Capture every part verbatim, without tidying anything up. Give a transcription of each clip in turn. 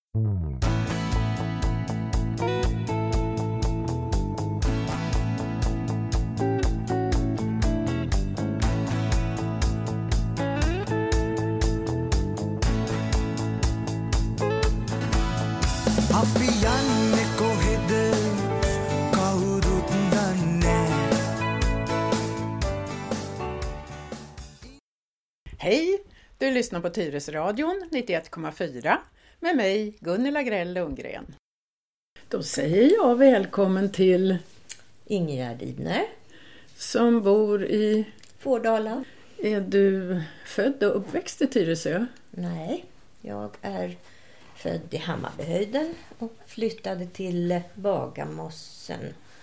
Hej, du lyssnar på Tyresöradion nittioett komma fyra med mig Gunilla Grell Lundgren. Då säger jag välkommen till Ingegärd Idner som bor i Fårdala. Är du född och uppväxt i Tyresö? Nej, jag är född i Hammarbyhöjden och flyttade till Bagarmossen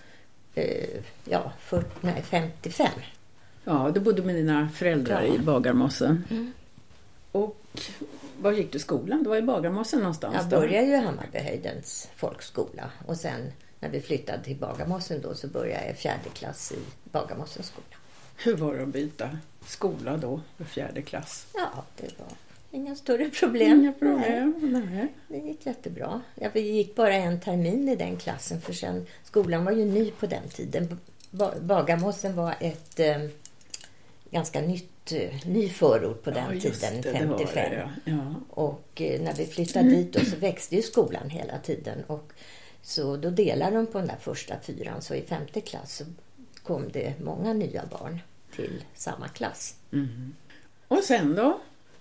eh, ja, för, nej, femtiofem. Ja, du bodde med dina föräldrar ja. i Bagarmossen. Mm. Och var gick du skolan? Du var i Bagarmossen någonstans. Jag började ju i Hammarbyhöjdens folkskola. Och sen när vi flyttade till Bagarmossen då så började jag fjärde klass i Bagarmossens skola. Hur var det att byta skola då för fjärde klass? Ja, det var inga större problem. Inga problem, nej. nej. Det gick jättebra. Jag gick bara en termin i den klassen för sen skolan var ju ny på den tiden. Bagarmossen var ett eh, ganska nytt, ny förort på den ja, tiden, det, femtiofem. Det det, ja. Ja. Och eh, när vi flyttade dit då, så växte ju skolan hela tiden. Och så då delade de på den där första fyran. Så i femte klass så kom det många nya barn till samma klass. Mm. Och sen då?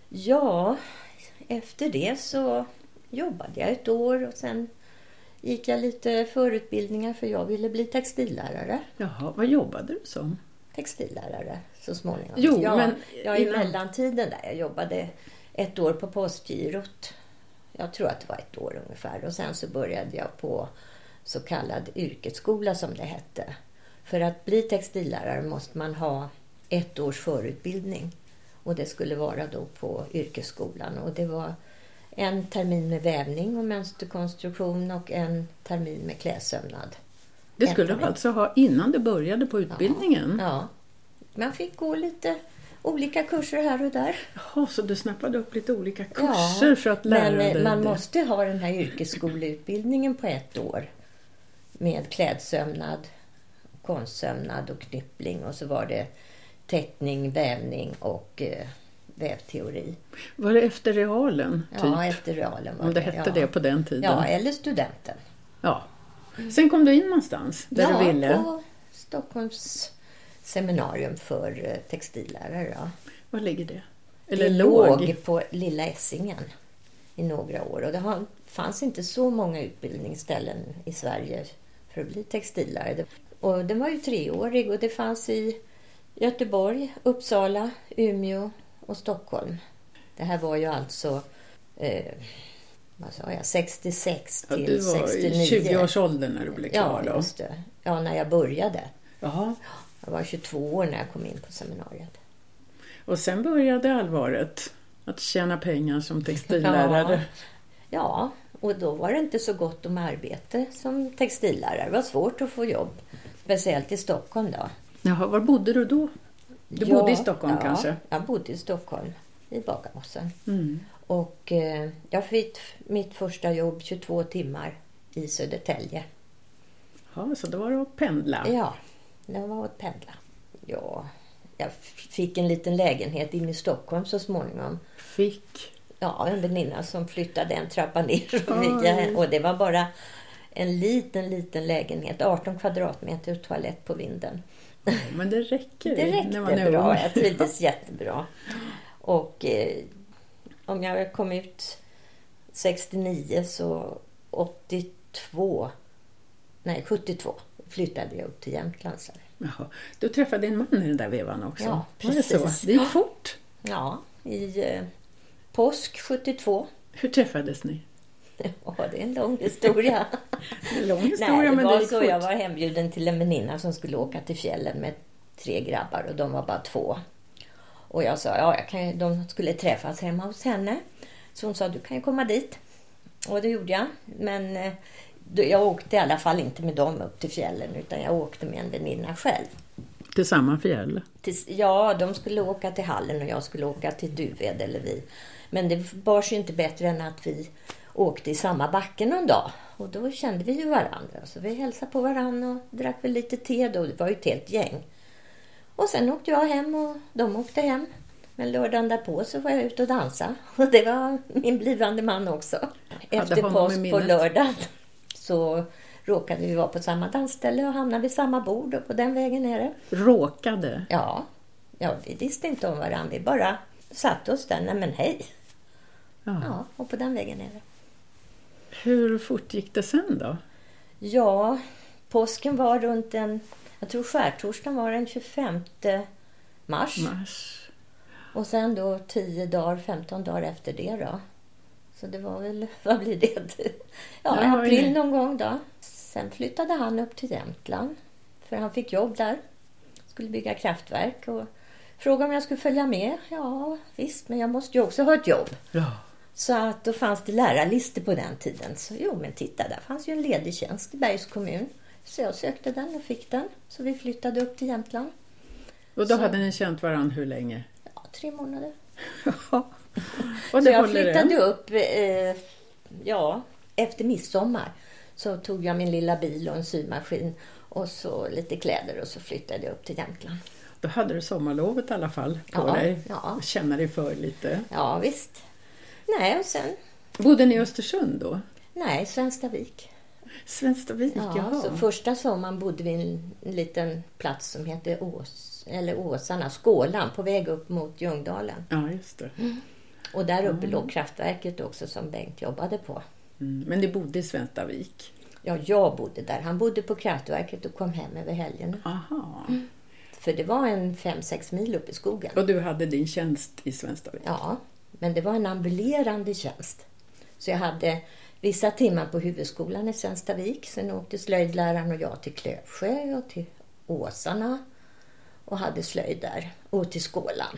Ja, efter det så jobbade jag ett år och sen gick jag lite förutbildningar för jag ville bli textillärare. Jaha, vad jobbade du som? Textillärare så småningom. Jo, ja, men jag i mellantiden där jag jobbade ett år på Postgirot. Jag tror att det var ett år ungefär. Och sen så började jag på så kallad yrkesskola som det hette. För att bli textillärare måste man ha ett års förutbildning. Och det skulle vara då på yrkesskolan. Och det var en termin med vävning och mönsterkonstruktion och en termin med klädsömnad. Det skulle du alltså ha innan du började på utbildningen? Ja, ja. Man fick gå lite olika kurser här och där. Jaha, så du snappade upp lite olika kurser ja, för att lära men dig man det. Måste ha den här yrkesskoleutbildningen på ett år. Med klädsömnad, konstsömnad och knyppling. Och så var det teckning, vävning och eh, vävteori. Var det efter realen? Typ? Ja, efter realen var Om det, det. hette ja. det på den tiden. Ja, eller studenten. Ja. Sen kom du in någonstans där ja, du ville. Ja, på Stockholms seminarium för textillärare. Ja. Var ligger det? Eller det låg? låg på Lilla Essingen i några år. Och det fanns inte så många utbildningsställen i Sverige för att bli textillärare. Och den var ju treårig och det fanns i Göteborg, Uppsala, Umeå och Stockholm. Det här var ju alltså eh, vad sa jag, sextiosex till ja, du var sextionio. I tjugo-årsåldern när du blev klar ja, då? Just det. Ja, när jag började. Jaha. Jag var tjugotvå år när jag kom in på seminariet. Och sen började allvaret att tjäna pengar som textillärare. Ja, ja, och då var det inte så gott om arbete som textillärare. Det var svårt att få jobb, speciellt i Stockholm då. Jaha, var bodde du då? Du ja, bodde i Stockholm ja, kanske? jag bodde i Stockholm, i Bagarmossen. Mm. Och eh, jag fick mitt första jobb tjugotvå timmar i Södertälje. Ja, så då var det att pendla? Ja, det var att pendla. Ja, jag fick en liten lägenhet in i Stockholm så småningom. Fick? Ja, en väninna som flyttade en trappa ner. Och, jag, och det var bara en liten, liten lägenhet. arton kvadratmeter och toalett på vinden. Ja, men det räcker. Det räckte när man är bra. ung. Jag trivdes jättebra. Och eh, om jag kom ut sextionio så åttiotvå, nej sjuttiotvå flyttade jag upp till Jämtland. Jaha. Du träffade din man i den där vevan också? Ja, precis. Det, så? Det gick fort? Ja, i eh, påsk sjuttiotvå. Hur träffades ni? Ja, det är en lång historia. en lång historia, Nej, det men var det gick så fort. Jag var hembjuden till en väninna som skulle åka till fjällen med tre grabbar och de var bara två. Och jag sa, ja, jag kan, de skulle träffas hemma hos henne. Så hon sa, du kan ju komma dit. Och det gjorde jag. Men eh, jag åkte i alla fall inte med dem upp till fjällen utan jag åkte med en väninna själv. Till samma fjäll? Till, ja, de skulle åka till Hallen och jag skulle åka till Duved eller vi. Men det bars ju inte bättre än att vi åkte i samma backe någon dag. Och då kände vi ju varandra. Så vi hälsade på varandra och drack väl lite te då. Det var ju ett helt gäng. Och sen åkte jag hem och de åkte hem. Men lördagen därpå så var jag ute och dansa. Och det var min blivande man också. Efter påsk på lördagen så råkade vi vara på samma dansställe och hamnade vid samma bord och på den vägen är det. Råkade? Ja. Ja, vi visste inte om varandra. Vi bara satt oss där. Nej men hej. Ja. Ja, och på den vägen är det. Hur fort gick det sen då? Ja, påsken var runt en... Jag tror skärtorsdagen var den tjugofemte mars. Mars. Och sen då tio dagar, femton dagar efter det då. Så det var väl, vad blir det? Ja, i april någon gång då. Sen flyttade han upp till Jämtland. För han fick jobb där. Skulle bygga kraftverk och frågade om jag skulle följa med. Ja, visst, men jag måste ju också ha ett jobb. Ja. Så att då fanns det lärarlistor på den tiden. Så jo, men titta, där fanns ju en ledig tjänst i Bergs kommun. Så jag sökte den och fick den. Så vi flyttade upp till Jämtland. Och då så, hade ni känt varandra hur länge? Ja, tre månader. Och så jag flyttade det. upp, eh, ja, efter midsommar. Så tog jag min lilla bil och en symaskin och så lite kläder och så flyttade jag upp till Jämtland. Då hade du sommarlovet i alla fall på ja, dig. Ja. Känna dig för lite. Ja, visst. Nej, och sen... Bodde ni i Östersund då? Nej, Svenstavik. Svenstavik, ja. Ja, så första sommaren bodde vi i en, en liten plats som heter Ås, eller Åsarna, Skålan, på väg upp mot Ljungdalen. Ja, just det. Mm. Och där uppe mm. låg kraftverket också som Bengt jobbade på. Mm. Men ni bodde i Svenstavik? Ja, jag bodde där. Han bodde på kraftverket och kom hem över helgen. Aha. Mm. För det var en fem sex mil upp i skogen. Och du hade din tjänst i Svenstavik? Ja, men det var en ambulerande tjänst. Så jag hade vissa timmar på huvudskolan i Svenstavik. Sen åkte slöjdläraren och jag till Klövsjö och till Åsarna. Och hade slöjd där. Och till Skålan.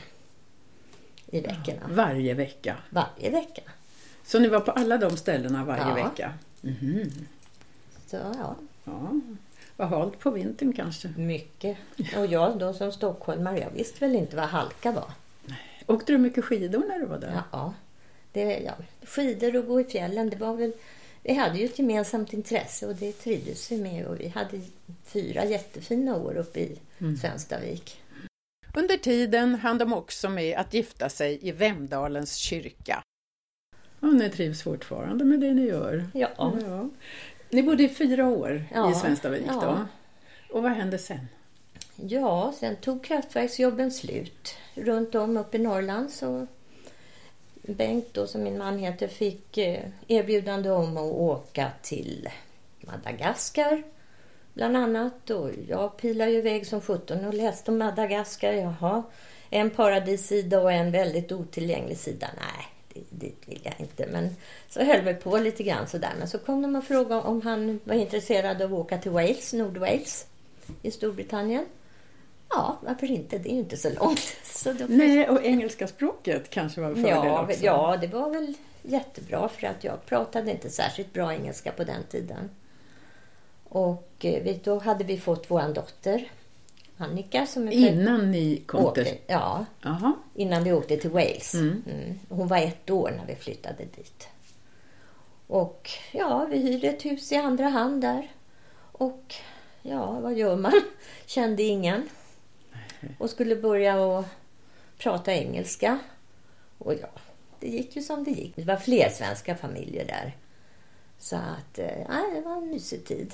I veckorna. Ja, varje vecka? Varje vecka. Så ni var på alla de ställena varje ja. vecka? Mm-hmm. Så ja. Ja. Var halt på vintern kanske? Mycket. Och jag då som stockholmare, jag visste väl inte vad halka var. Åkte du mycket skidor när du var där? Ja, det, ja. Skidor och gå i fjällen, det var väl... Vi hade ju ett gemensamt intresse och det trivdes vi med. Och vi hade fyra jättefina år uppe i mm. Svenstavik. Under tiden hann de också med att gifta sig i Vemdalens kyrka. Och ni trivs fortfarande med det ni gör? Ja. ja. Ni bodde i fyra år ja. i Svenstavik då? Ja. Och vad hände sen? Ja, sen tog kraftverksjobben slut. Runt om uppe i Norrland så Bengt då, som min man heter, fick erbjudande om att åka till Madagaskar bland annat. Och jag pilade ju iväg som sjutton och läste om Madagaskar. Jaha, en paradissida och en väldigt otillgänglig sida. Nej, det, det vill jag inte. Men så höll vi på lite grann sådär. Men så kom de och frågade om han var intresserad av att åka till Wales, Nordwales i Storbritannien. Ja, varför inte? Det är ju inte så långt. Så då... Nej, och engelska språket kanske var en fördel ja, också. Ja, det var väl jättebra för att jag pratade inte särskilt bra engelska på den tiden. Och då hade vi fått vår dotter, Annika. Som innan ni kom åkte, till... Ja, Aha. innan vi åkte till Wales. Mm. Mm. Hon var ett år när vi flyttade dit. Och ja, vi hyrde ett hus i andra hand där. Och ja, vad gör man? Kände ingen. Och skulle börja och prata engelska. Och ja, det gick ju som det gick. Det var fler svenska familjer där. Så att, ja, det var en mysig tid.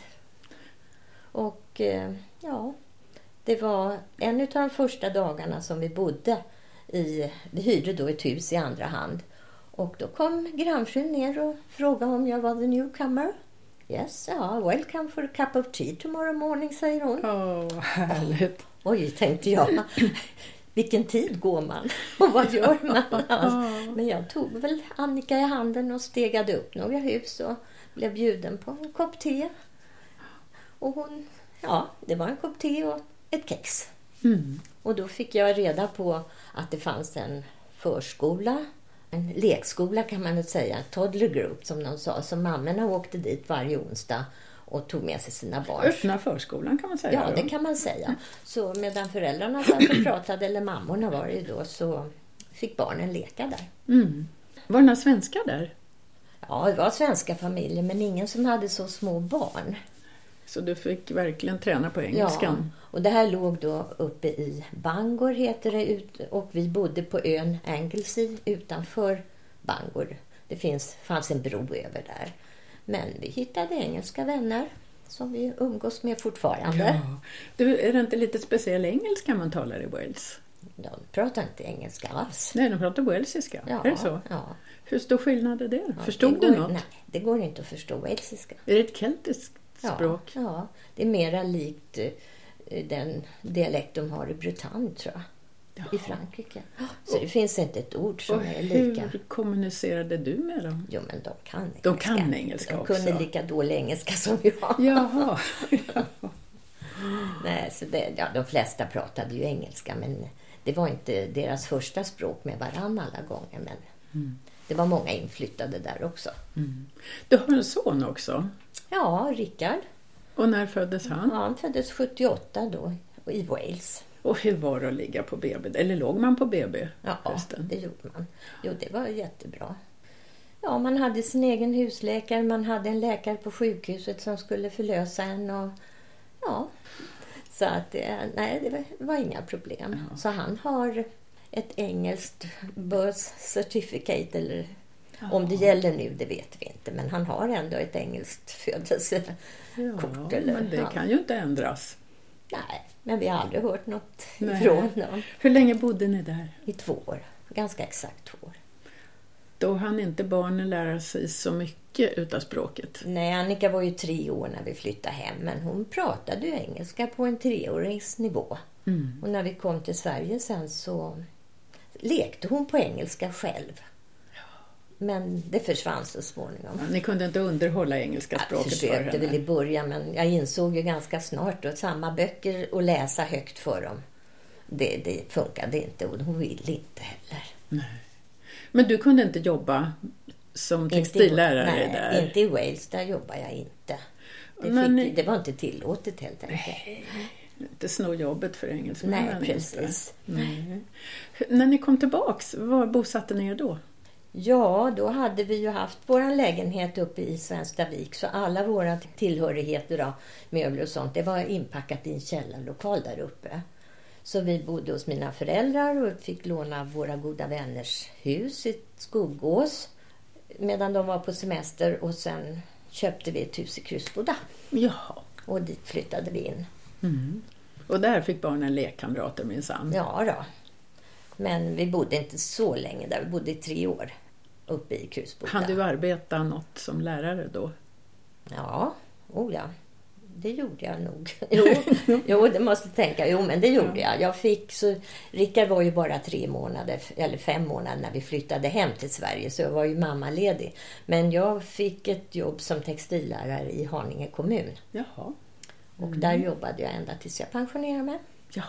Och ja, det var en av de första dagarna som vi bodde i, vi hyrde då ett hus i andra hand. Och då kom grannfrun ner och frågade om jag var the newcomer. Yes, ja, welcome for a cup of tea tomorrow morning, säger hon. Åh, oh, härligt. Oj, tänkte jag. Vilken tid går man? Och vad gör man? Men jag tog väl Annika i handen och stegade upp några hus och blev bjuden på en kopp te. Och hon, ja, det var en kopp te och ett kex. Mm. Och då fick jag reda på att det fanns en förskola, en lekskola kan man väl säga, en toddler group som de sa. Så mammorna åkte dit varje onsdag och tog med sig sina barn. Öppna förskolan kan man säga. Ja, då. det kan man säga. Så medan föräldrarna satt och pratade, eller mammorna var det då, så fick barnen leka där. Mm. Var det några svenskar där? Ja, det var svenska familjer, men ingen som hade så små barn. Så du fick verkligen träna på engelskan? Ja, och det här låg då uppe i Bangor heter det, och vi bodde på ön Anglesey utanför Bangor. Det finns, fanns en bro över där. Men vi hittade engelska vänner som vi umgås med fortfarande. Ja. Du, är det inte lite speciell engelska man talar i Wales? De pratar inte engelska alls. Nej, de pratar walesiska. Ja, är det så? Ja. Hur stor skillnad är det? Ja, Förstod det du går, något? Nej, det går inte att förstå walesiska. Är det ett keltiskt språk? Ja, ja, det är mera likt eh, den dialekt de har i Bretagne, tror jag. Jaha. I Frankrike. Så det finns inte ett ord som Och är lika. hur kommunicerade du med dem? Jo, men de kan engelska. De kan engelska de också. kunde lika dålig engelska som jag. Jaha. Nej, så det, ja, de flesta pratade ju engelska, men det var inte deras första språk med varann alla gånger. Men mm. det var många inflyttade där också. Mm. Du har en son också? Ja, Rickard. Och när föddes han? Ja, han föddes sjuttioåtta då i Wales. Och hur var det att ligga på B B? Eller låg man på B B? Ja, förresten? det gjorde man. Jo, det var jättebra. Ja, man hade sin egen husläkare. Man hade en läkare på sjukhuset som skulle förlösa en. Och, ja, så att det, nej, det var, det var inga problem. Ja. Så han har ett engelskt birth certificate. Eller, om det gäller nu, det vet vi inte. Men han har ändå ett engelskt födelsekort. Ja, eller, men det ja. kan ju inte ändras. Nej, men vi har aldrig hört något Nej. ifrån dem. Hur länge bodde ni där? I två år. Ganska exakt två år. Då hann inte barnen lära sig så mycket utav språket? Nej, Annika var ju tre år när vi flyttade hem. Men hon pratade ju engelska på en treårings nivå. Mm. Och när vi kom till Sverige sen så lekte hon på engelska själv. Men det försvann så småningom. Ja, ni kunde inte underhålla engelska språket för henne? Jag försökte väl i början, men jag insåg ju ganska snart att samma böcker och läsa högt för dem. Det, det funkade inte och hon ville inte heller. Nej. Men du kunde inte jobba som textillärare inte i, nej, där? inte i Wales, där jobbar jag inte. Det, men, fick, det var inte tillåtet helt enkelt. Nej, inte sno jobbet för engelsmännen. Nej, precis. Nej. När ni kom tillbaks, var bosatte ni er då? Ja, då hade vi ju haft vår lägenhet uppe i Svenstavik, så alla våra tillhörigheter, då, möbler och sånt, det var inpackat i en källarlokal där uppe. Så vi bodde hos mina föräldrar och fick låna våra goda vänners hus i Skogås medan de var på semester, och sen köpte vi ett hus i Krusboda. Jaha. Och dit flyttade vi in. Mm. Och där fick barnen lekkamrater minsann? Ja då. Men vi bodde inte så länge där. Vi bodde i tre år uppe i Krusboda. Hann du arbeta något som lärare då? Ja, oh ja. Det gjorde jag nog. Jo, jo det måste jag tänka. Jo, men det gjorde jag. Jag fick så... Rickard var ju bara tre månader, eller fem månader när vi flyttade hem till Sverige. Så jag var ju mammaledig. Men jag fick ett jobb som textillärare i Haninge kommun. Jaha. Mm. Och där jobbade jag ända tills jag pensionerade mig. Jaha.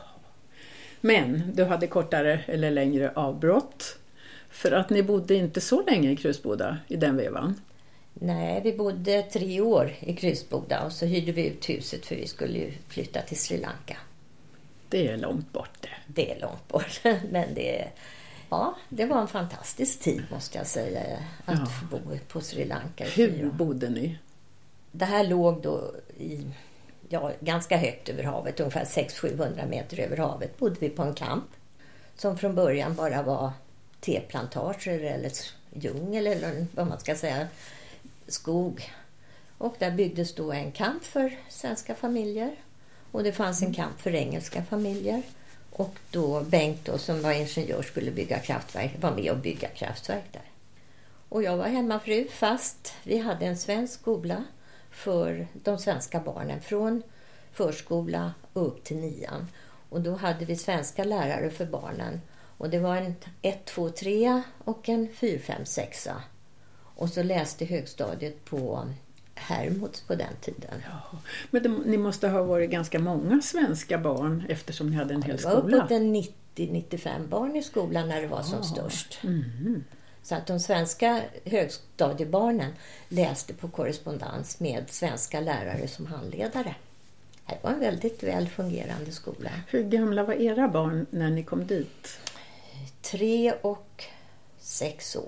Men du hade kortare eller längre avbrott. För att ni bodde inte så länge i Krusboda i den vevan. Nej, vi bodde tre år i Krusboda och så hyrde vi ut huset för vi skulle ju flytta till Sri Lanka. Det är långt bort det. Det är långt bort, men det, ja, det var en fantastisk tid måste jag säga att ja. bo på Sri Lanka. Hur bodde ni? Det här låg då i, ja, ganska högt över havet, ungefär sex till sjuhundra meter över havet bodde vi på en camp som från början bara var teplantager eller djungel eller vad man ska säga, skog. Och där byggdes då en kamp för svenska familjer. Och det fanns en kamp för engelska familjer. Och då Bengt då, som var ingenjör skulle bygga kraftverk, var med och bygga kraftverk där. Och jag var hemmafru fast vi hade en svensk skola för de svenska barnen från förskola upp till nian. Och då hade vi svenska lärare för barnen. Och det var en ett, två, tre och en fyra, fem, sex. Och så läste högstadiet på Hermods på den tiden. Ja, men det, ni måste ha varit ganska många svenska barn eftersom ni hade en ja, hel skola. Det skola. var uppåt en nittio till nittiofem barn i skolan när det var som ja. störst. Mm. Så att de svenska högstadiebarnen läste på korrespondens med svenska lärare som handledare. Det var en väldigt väl fungerande skola. Hur gamla var era barn när ni kom dit? Tre och sex år.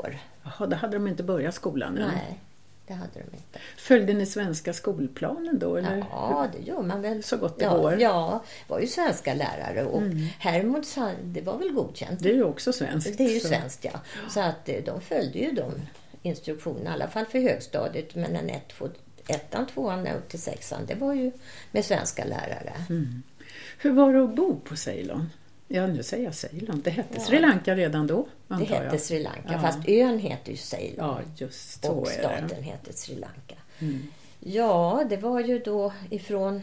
Jaha, då hade de inte börjat skolan än. Nej, det hade de inte. Följde ni svenska skolplanen då? Eller? Ja, det gör man väl. Så gott det ja, går. Ja, var ju svenska lärare och mm. Hermod, det var väl godkänt. Det är ju också svenskt. Det är ju så. svenskt, ja. Så att de följde ju de instruktionerna, i alla fall för högstadiet. Men en ett, två, ettan, tvåan upp till sexan, det var ju med svenska lärare. Mm. Hur var det att bo på Ceylon? Ja, nu säger jag Ceylon. Det hette ja. Sri Lanka redan då, Det hette jag. Sri Lanka, ja. fast ön heter ju Ceylon. Ja, just så och är staten det. heter Sri Lanka. Mm. Ja, det var ju då ifrån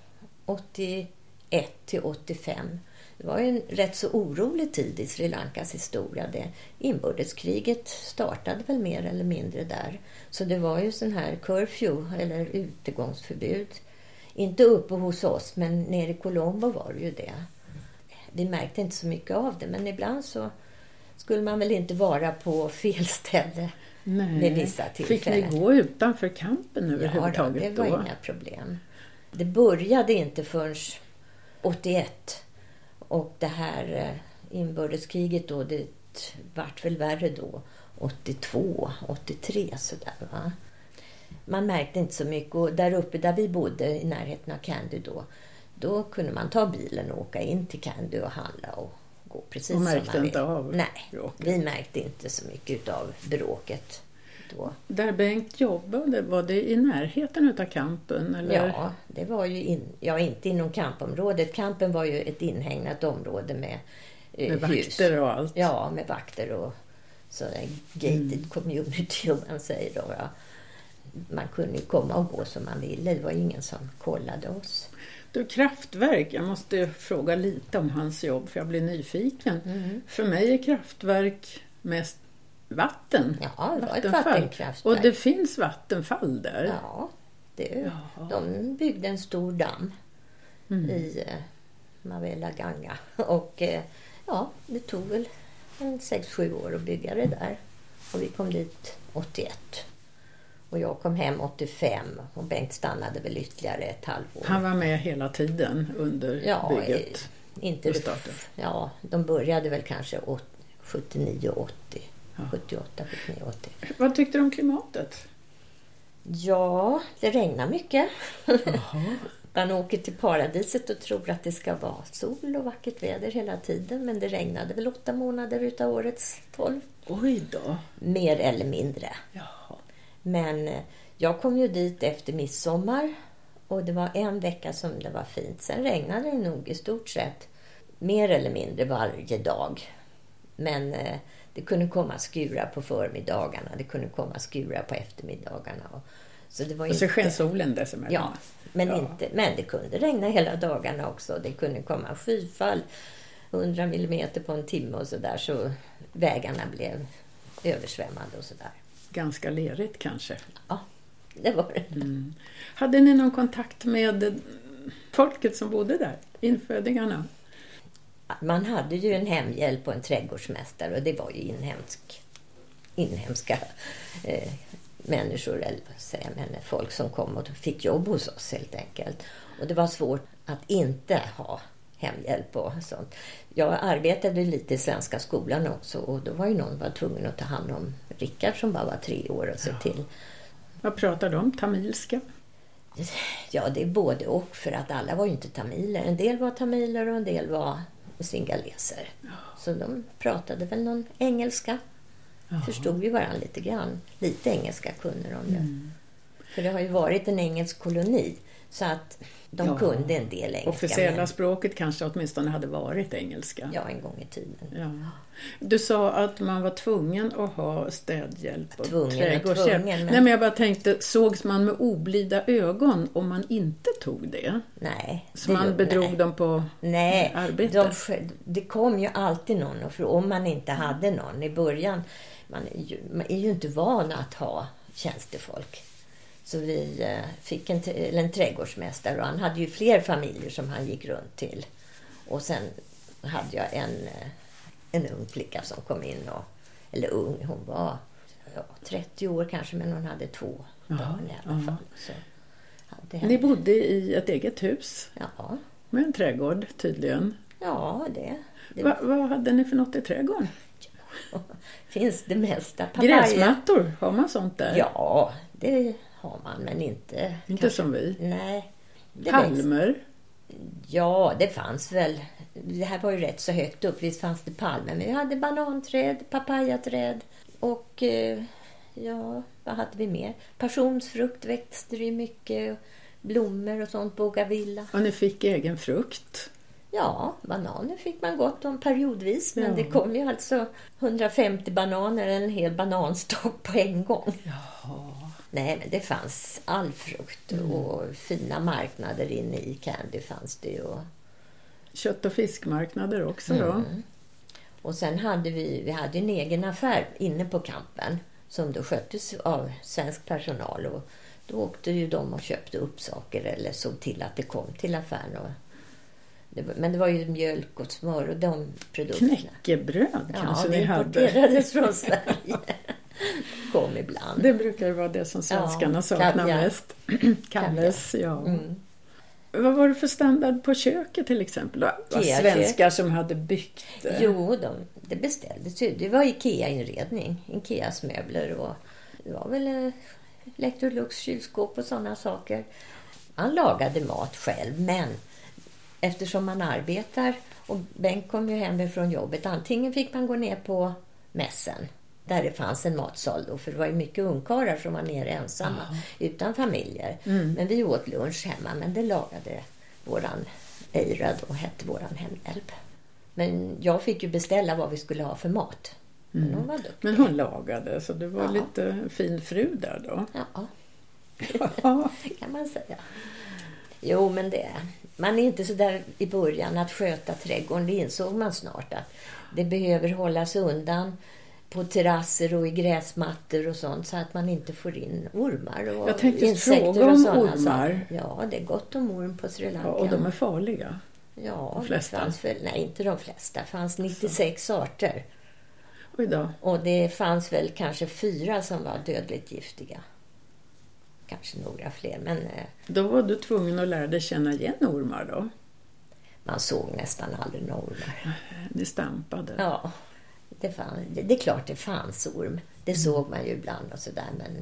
åttioett till åttiofem. Det var ju en rätt så orolig tid i Sri Lankas historia. Det inbördeskriget startade väl mer eller mindre där. Så det var ju sån här curfew eller utegångsförbud. Inte uppe hos oss, men nere i Colombo var det ju det. Vi märkte inte så mycket av det, men ibland så skulle man väl inte vara på fel ställe. Nej. Vid vissa tillfällen. Fick ni gå utanför kampen överhuvudtaget ja, då? det var då? inga problem. Det började inte förrän åttioett. Och det här inbördeskriget då, det vart väl värre då. åttiotvå, åttiotre sådär va. Man märkte inte så mycket. Och där uppe där vi bodde i närheten av Kandy då, då kunde man ta bilen och åka in till Kandy och handla och gå precis och som man märkte inte av Nej, bråket. vi märkte inte så mycket av bråket då. Där Bengt jobbade, var det i närheten utav kampen? Eller? Ja, det var ju in, ja, inte inom kampområdet. Kampen var ju ett inhägnat område med, eh, med hus. vakter och allt. Ja, med vakter och så gated Mm. community om man säger då. Ja. Man kunde ju komma och gå som man ville. Det var ingen som kollade oss. Du, kraftverk, jag måste fråga lite om hans jobb för jag blir nyfiken. Mm. För mig är kraftverk mest vatten. Ja, det var ett vattenfall. vattenkraftverk. Och det finns vattenfall där. Ja, det, Jaha. de byggde en stor damm Mm. i eh, Mavela Ganga. Och eh, ja, det tog väl en sex sju år att bygga det där. Och vi kom dit åttioett. Och jag kom hem åttiofem och Bengt stannade väl ytterligare ett halvår. Han var med hela tiden under ja, bygget. Inte och starten. Ja, de började väl kanske sjuttionio åttio. Ja. sjuttioåtta, sjuttionio åttio. Vad tyckte du om klimatet? Ja, det regnar mycket. Jaha. Man åker till paradiset och tror att det ska vara sol och vackert väder hela tiden. Men det regnade väl åtta månader utav årets tolv. Oj då. Mer eller mindre. Jaha. Men jag kom ju dit efter midsommar. Och det var en vecka som det var fint. Sen regnade det nog i stort sett mer eller mindre varje dag. Men eh, det kunde komma skura på förmiddagarna. Det kunde komma skura på eftermiddagarna. Och, så det var och så inte... sken solen dessemellan. Ja, men, ja. Inte, men det kunde regna hela dagarna också. Det kunde komma skyfall hundra millimeter på en timme och sådär. Så vägarna blev översvämmade och sådär. Ganska lerigt kanske. Ja, det var det. Mm. Hade ni någon kontakt med folket som bodde där? Infödingarna? Man hade ju en hemhjälp och en trädgårdsmästare. Och det var ju inhemsk, inhemska eh, människor, eller vad säger jag, men folk som kom och fick jobb hos oss helt enkelt. Och det var svårt att inte ha hemhjälp och sånt. Jag arbetade lite i svenska skolan också och då var ju någon var tvungen att ta hand om Rickard som bara var tre år och se ja. till. Vad pratar de om? Tamilska? Ja, det är både och, för att alla var ju inte tamiler. En del var tamiler och en del var singaleser. Ja. Så de pratade väl någon engelska. Jaha. Förstod ju varandra lite grann. Lite engelska kunde de ju. Mm. För det har ju varit en engelsk koloni. Så att de Ja. kunde en del engelska. Officiella men... språket kanske åtminstone hade varit engelska. Ja, en gång i tiden. Ja. Du sa att man var tvungen att ha städhjälp och Tvungen, trädgårdshjälp. tvungen, men- Nej, men jag bara tänkte, sågs man med oblida ögon om man inte tog det? Nej. Så det man gjorde- bedrog nej. dem på Nej, arbetet? de, sk- det kom ju alltid någon. Och för om man inte hade någon i början. Man är ju, man är ju inte van att ha tjänstefolk. Så vi eh, fick en, t- eller en trädgårdsmästare. Och han hade ju fler familjer som han gick runt till. Och sen hade jag en, eh, en ung flicka som kom in. Och, eller ung, hon var ja, trettio år kanske. Men hon hade två Jaha, barn i alla ja. fall. Så hade Ni bodde i ett eget hus Ja, med en trädgård tydligen. ja det... det Va, vad hade ni för något i trädgården? finns det mesta. Papaya. Gräsmattor, har man sånt där? Ja, det har man, men inte... Inte kanske, som vi. Nej. Palmer? Ja, det fanns väl. Det här var ju rätt så högt upp. Visst fanns det palmer. Men vi hade bananträd, papayaträd och eh, ja, vad hade vi mer? Passionsfrukt växte det mycket. Blommor och sånt, bougainvillea. Och ni fick egen frukt? Ja, bananer fick man gott om periodvis. Men ja. det kom ju alltså hundrafemtio bananer, en hel bananstock på en gång. Jaha. Nej, men det fanns all frukt mm. och fina marknader inne i Candy fanns det ju. Kött- och fiskmarknader också då? Mm. Och sen hade vi, vi hade en egen affär inne på campen som då sköttes av svensk personal. Och då åkte ju de och köpte upp saker eller såg till att det kom till affären. Och det, men det var ju mjölk och smör och de produkterna. Knäckebröd kanske ja, ni hade? Ja, det importerades från Sverige. Kom ibland. Det brukar ju vara det som svenskarna ja, saknar kaviar. mest. Kalles, ja. Mm. Vad var det för standard på köket till exempel? Det var svenskar som hade byggt det. Jo, de, det beställdes ju. Det var Ikea-inredning. Ikeas möbler och det var väl Electrolux kylskåp och sådana saker. Man lagade mat själv, men eftersom man arbetar och Bengt kom ju hem från jobbet, antingen fick man gå ner på mässen där det fanns en matsal då, för det var ju mycket ungkarlar som var nere ensamma Aha. utan familjer. Mm. Men vi åt lunch hemma, men det lagade våran Eira då, hette våran hemhjälp. Men jag fick ju beställa vad vi skulle ha för mat. Mm. Men hon var duktig. Men hon lagade, så det var ja. lite fin fru där då. Ja, ja. kan man säga. Jo, men det man är inte så där i början att sköta trädgården. Det insåg man snart att det behöver hållas undan på terrasser och i gräsmattor och sånt så att man inte får in ormar och jag tänkte insekter fråga om och sådana ormar. Saker. Ja, det är gott om orm på Sri Lanka. Ja, och de är farliga. Ja, de flesta. Det fanns väl, nej, inte de flesta. Det fanns nittiosex så. arter. Oj då. Och det fanns väl kanske fyra som var dödligt giftiga. Kanske några fler, men... Då var du tvungen att lära dig känna igen ormar då? Man såg nästan aldrig några ormar. Ni stampade? Ja, det, fann, det, det är klart det fanns orm. Det mm. såg man ju ibland och sådär, men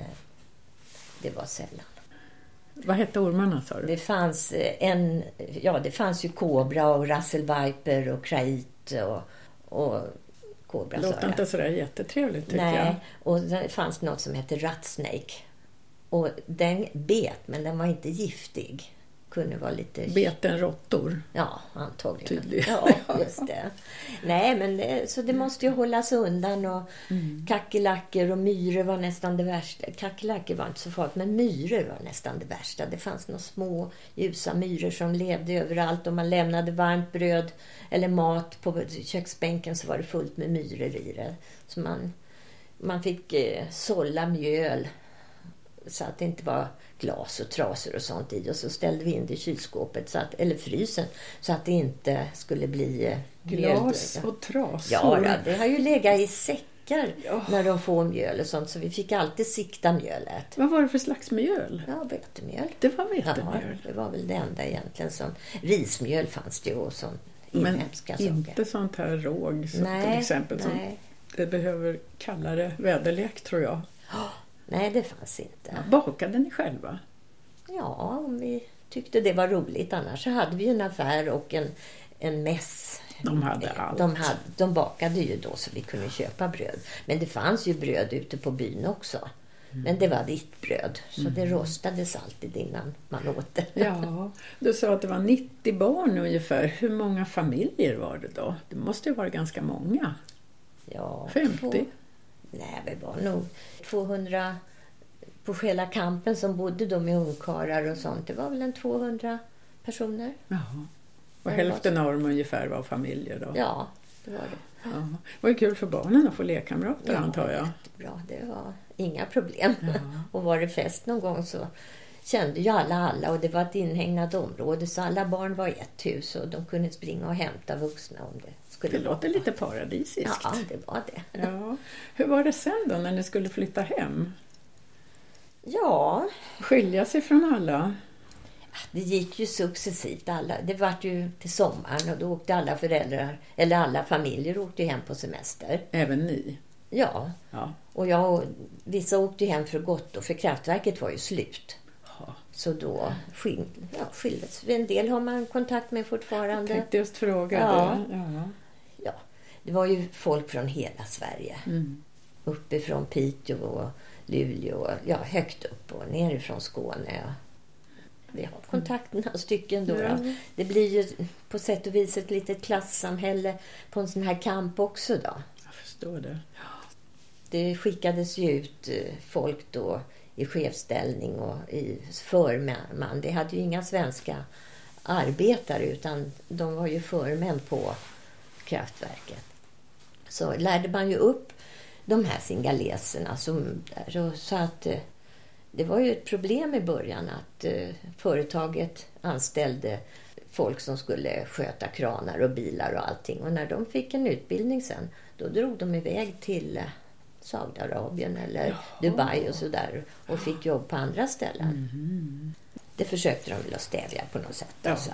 det var sällan. Vad hette ormarna, sa du? Det fanns en... Ja, det fanns ju kobra och rasselviper och krait och... och kobra, det låter inte sådär jättetrevligt, tycker Nej, jag. Nej, och det fanns något som hette ratsnake. Och den bet, men den var inte giftig. Kunde vara lite... Beten råttor? Ja, antagligen. Tydligt. Ja, just det. Nej, men det, så det måste ju hållas undan. Och mm. kackerlackor och myror var nästan det värsta. Kackerlackor var inte så farligt, men myror var nästan det värsta. Det fanns några små ljusa myror som levde överallt. Om man lämnade varmt bröd eller mat på köksbänken så var det fullt med myror i det. Så man, man fick eh, sålla mjöl så att det inte var glas och trasor och sånt i. Och så ställde vi in det i kylskåpet, så att, eller frysen, så att det inte skulle bli eh, glas och trasor. Ja, ja, det har ju legat i säckar ja. när de får mjöl och sånt. Så vi fick alltid sikta mjölet. Vad var det för slags mjöl? Ja, vetemjöl. Det var vetemjöl. Ja, det var väl det enda egentligen. Som, rismjöl fanns det ju och sånt. Men inhemska inte saker. Sånt här råg så nej, till exempel. Som nej. Det behöver kallare väderlek, tror jag. Oh, nej, det fanns inte. Ja, bakade ni själva? Ja, om vi tyckte det var roligt. Annars så hade vi en affär och en, en mäss. De hade allt. De, hade, de bakade ju då så vi kunde köpa bröd. Men det fanns ju bröd ute på byn också. Mm. Men det var vitt bröd. Så mm. det rostades alltid innan man åt det. Ja, du sa att det var nittio barn ungefär. Hur många familjer var det då? Det måste ju vara ganska många. Ja, femtio? Två, nej, det var nog tvåhundra på själva kampen som bodde då med ungkarlar och sånt. Det var väl en tvåhundra personer. Jaha. Och det hälften av dem ungefär var familjer då? Ja, det var det. Ja. Det var ju kul för barnen att få lekkamrater, ja, antar jag. Jättebra. Det var inga problem. Ja. Och var det fest någon gång så kände ju alla alla och det var ett inhägnat område så alla barn var i ett hus och de kunde springa och hämta vuxna om det skulle Det låter vara. Lite paradisiskt. Ja, det var det. Ja. Hur var det sen då när ni skulle flytta hem? Ja. Skilja sig från alla? det gick ju successivt. Alla, det var ju till sommaren och då åkte alla föräldrar, eller alla familjer åkte hem på semester. Även ni? Ja. ja. Och jag, vissa åkte hem för gott och för kraftverket var ju slut. Ja. Så då skil, ja, skildes. En del har man kontakt med fortfarande. Jag tänkte just fråga ja. det. Ja. ja. Det var ju folk från hela Sverige. Mm. Uppifrån Piteå och Luleå. Ja, högt upp och nerifrån Skåne. Vi har kontakt med några stycken då. Mm. Det blir ju på sätt och vis ett litet klassamhälle på en sån här kamp också då. Jag förstår det. Det skickades ju ut folk då i chefsställning och i förman. Det hade ju inga svenska arbetare utan de var ju förmän på kraftverket. Så lärde man ju upp de här singaleserna som där. Så att det var ju ett problem i början att företaget anställde folk som skulle sköta kranar och bilar och allting. Och när de fick en utbildning sen, då drog de iväg till Saudiarabien eller Jaha. Dubai och sådär och fick jobb på andra ställen. Mm. Det försökte de väl att stävja på något sätt. Ja. Alltså.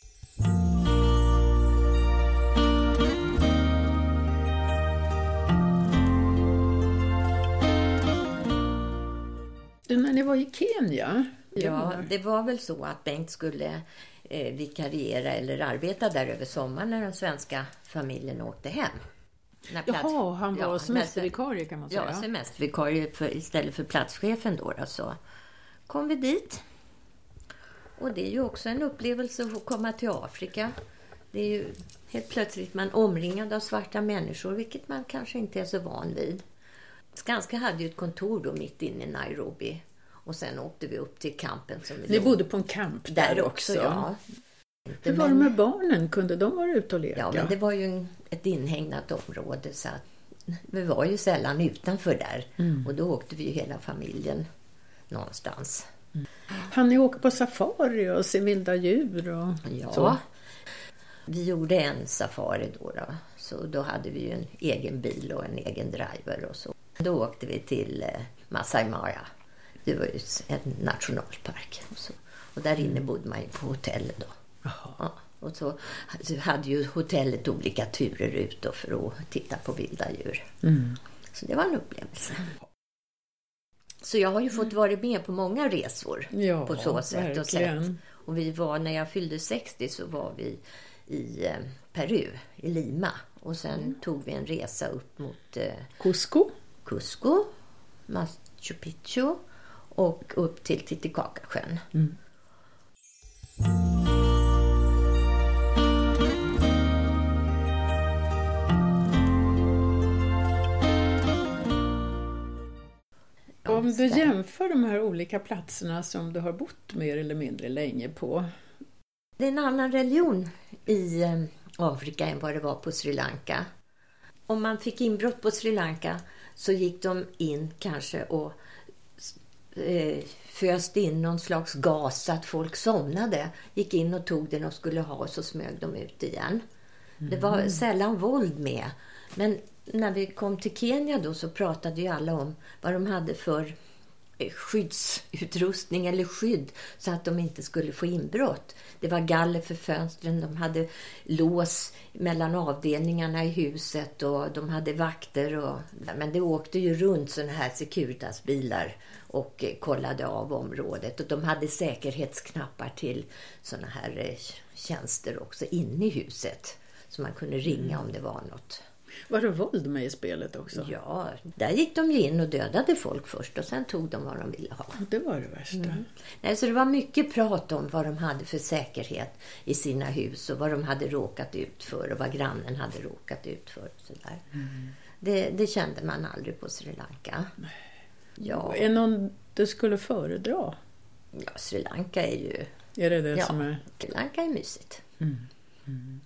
När ni var i Kenya? Ja, det var väl så att Bengt skulle eh, vikariera eller arbeta där över sommaren när den svenska familjen åkte hem. Plats... Jaha, han var ja, semestervikarie kan man säga. Ja, semestervikarie för, istället för platschefen då. Så kom vi dit. Och det är ju också en upplevelse att få komma till Afrika. Det är ju helt plötsligt man omringad av svarta människor, vilket man kanske inte är så van vid. Skanska hade ju ett kontor då mitt inne i Nairobi. Och sen åkte vi upp till campen. Som vi Ni bodde på en camp där, där också, ja. Hur var det med barnen? Kunde de vara ute och leka? Ja, men det var ju ett inhägnat område så att vi var ju sällan utanför där. Mm. Och då åkte vi ju hela familjen någonstans. Mm. Han ni åka på safari och se vilda djur? Och ja, så? Vi gjorde en safari då, då. Så då hade vi ju en egen bil och en egen driver och så. Då åkte vi till eh, Masai Mara. Det var ju en nationalpark. Och, så. Och där inne bodde man ju på hotellet då. Ja, och så hade ju hotellet olika turer ut då för att titta på vilda djur. Mm. Så det var en upplevelse. Så jag har ju fått vara med på många resor ja, på så sätt och sätt. Och vi var, när jag fyllde sextio så var vi i eh, Peru, i Lima. Och sen mm. tog vi en resa upp mot eh, Cusco. Cusco, Machu Picchu och upp till Titicacasjön. Mm. Om du jämför de här olika platserna som du har bott mer eller mindre länge på. Det är en annan religion i Afrika än vad det var på Sri Lanka. Om man fick inbrott på Sri Lanka så gick de in kanske och eh, föste in någon slags gas så att folk somnade. Gick in och tog den och skulle ha och så smög de ut igen. Mm. Det var sällan våld med. Men när vi kom till Kenya då så pratade ju alla om vad de hade för skyddsutrustning eller skydd så att de inte skulle få inbrott. Det var galler för fönstren, de hade lås mellan avdelningarna i huset och de hade vakter. Och, men det åkte ju runt såna här Securitas-bilar och kollade av området. Och de hade säkerhetsknappar till såna här tjänster också inne i huset. Så man kunde ringa om det var något. Var det våld med i spelet också? Ja, där gick de ju in och dödade folk först och sen tog de vad de ville ha. Det var det värsta. Mm. Nej, så det var mycket prat om vad de hade för säkerhet i sina hus och vad de hade råkat ut för och vad grannen hade råkat ut för. Och sådär. Mm. Det, det kände man aldrig på Sri Lanka. Ja. Är någon du skulle föredra? Ja, Sri Lanka är ju... Är det det ja, som är... Sri Lanka är mysigt. Mm. Mm.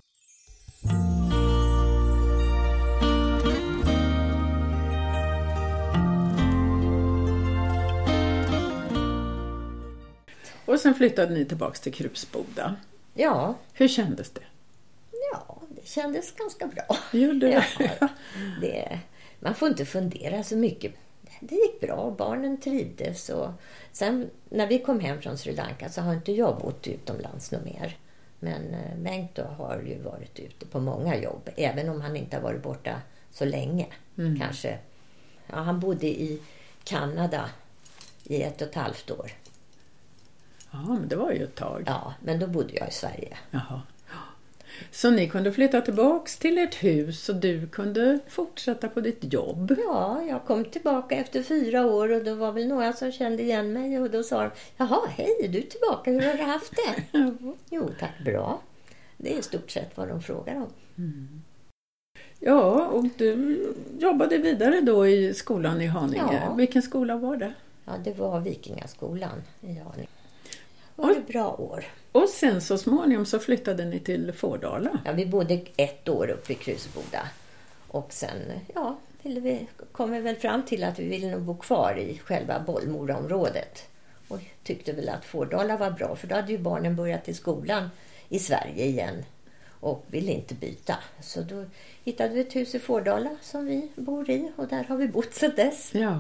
Och sen flyttade ni tillbaka till Krusboda. Ja. Hur kändes det? Ja, det kändes ganska bra. Gjorde det? Ja, det man får inte fundera så mycket det gick bra. Barnen trivdes. Och sen när vi kom hem från Sri Lanka så har inte jag bott utomlands något mer. Men Bengt då har ju varit ute på många jobb. Även om han inte har varit borta så länge. Mm. Kanske. Ja, han bodde i Kanada i ett och ett halvt år. Ja, men det var ju ett tag. Ja, men då bodde jag i Sverige. Jaha. Så ni kunde flytta tillbaks till ert hus och du kunde fortsätta på ditt jobb? Ja, jag kom tillbaka efter fyra år och då var väl några som kände igen mig och då sa de, jaha, hej, är du tillbaka? Hur har du haft det? Jo, tack, bra. Det är i stort sett vad de frågar om. Mm. Ja, och du jobbade vidare då i skolan i Haninge. Ja. Vilken skola var det? Ja, det var Vikingaskolan i Haninge. Det var ett bra år. Och sen så småningom så flyttade ni till Fårdala. Ja, vi bodde ett år uppe i Krusboda. Och sen, ja, ville vi, kom vi väl fram till att vi ville nog bo kvar i själva Bollmoraområdet. Och tyckte väl att Fårdala var bra, för då hade ju barnen börjat i skolan i Sverige igen. Och ville inte byta. Så då hittade vi ett hus i Fårdala som vi bor i. Och där har vi bott sedan dess. Ja.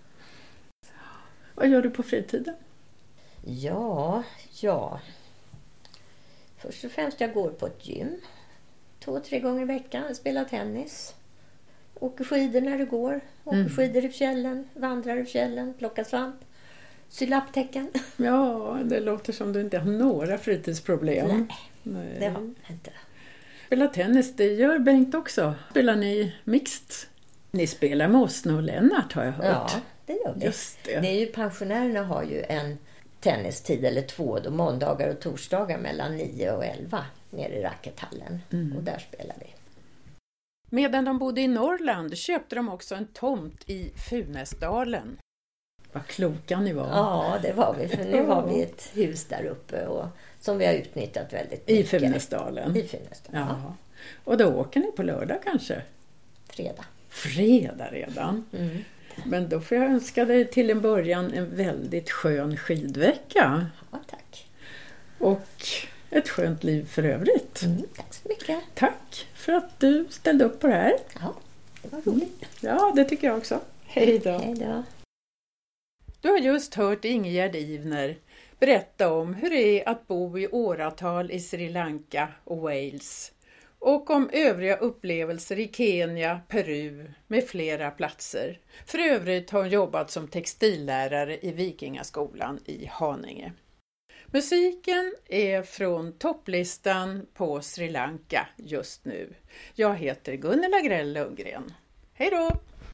Vad gör du på fritiden? Ja, ja. Först och främst jag går på ett gym. Två, tre gånger i veckan. Spelar tennis. Åker skidor när det går. Åker mm. skidor i fjällen. Vandrar i fjällen. Plockar svamp. Syr lapptäcken. Ja, det låter som du inte har några fritidsproblem. Nej, Nej. det har jag inte. Spelar tennis, det gör Bengt också. Spelar ni mixed? Ni spelar med Åsne och Lennart har jag hört. Ja, det gör vi. Just det. Det är ju, pensionärerna har ju en tennistid eller två då måndagar och torsdagar mellan nio och elva nere i rackethallen. Mm. Och där spelar vi. Medan de bodde i Norrland köpte de också en tomt i Funäsdalen. Vad kloka ni var. Ja, det var vi. För nu har vi ett hus där uppe och, som vi har utnyttjat väldigt mycket. I Funäsdalen? I Funäsdalen, ja. ja. Och då åker ni på lördag kanske? Fredag. Fredag redan? Mm. Men då får jag önska dig till en början en väldigt skön skidvecka. Ja, tack. Och ett skönt liv för övrigt. Mm, tack så mycket. Tack för att du ställde upp på det här. Ja, det var roligt. Ja, det tycker jag också. Hej då. Hej då. Du har just hört Ingegerd Ivner berätta om hur det är att bo i åratal i Sri Lanka och Wales. Och om övriga upplevelser i Kenya, Peru med flera platser. För övrigt har hon jobbat som textillärare i Vikingaskolan i Haninge. Musiken är från topplistan på Sri Lanka just nu. Jag heter Gunilla Grell Lundgren. Hej då!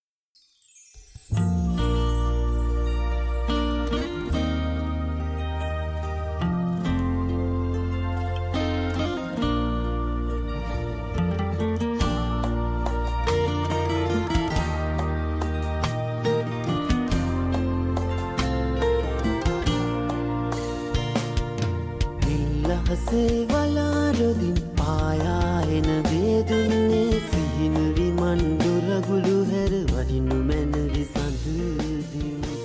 හසේ වලාරොදින් පායා එන වේදුන්නේ සිහිනුවි මන්දුරගුළු හැර වඩිනු මැනවි සඳුදින්